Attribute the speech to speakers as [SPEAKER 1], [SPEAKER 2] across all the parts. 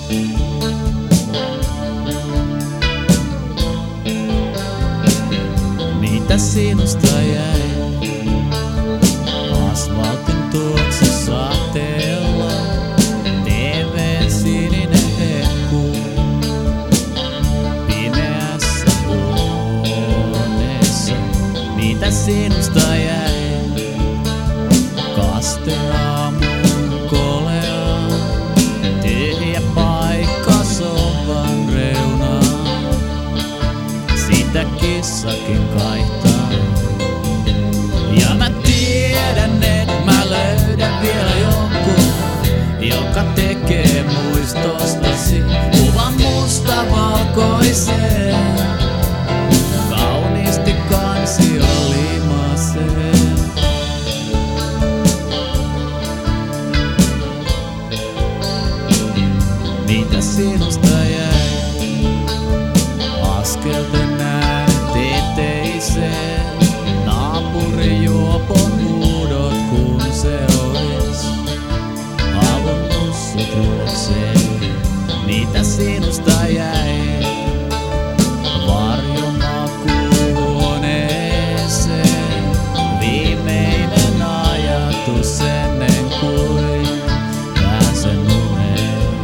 [SPEAKER 1] Mitä sinusta jäi? Asfaltin tuoksu sateella, TV:n sininen hehku. Pimeässä huoneessa, mitä sinusta jäi? Kaste aamun kolea, tyhjä paikka sohvan reunaan. Sitä kissakin kaihtaa. Ja mä tiedän, et mä löydän vielä jonkun, joka tekee muistostasi kuvan mustavalkoiseen. Kauniisti kansio limaseen. Mitä sinusta jäi? Askelten äänet eteiseen. Naapuri juopon huudot, kun se ois halunnut sut luokseen. Mitä sinusta jäi? Varjomakuuhuoneeseen. Viimeinen ajatus ennen kuin pääsen uneen.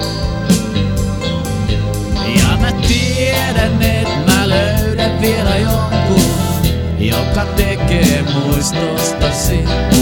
[SPEAKER 1] Ja mä tiedän, et mä löydän vielä jonkun, joka tekee muistostasi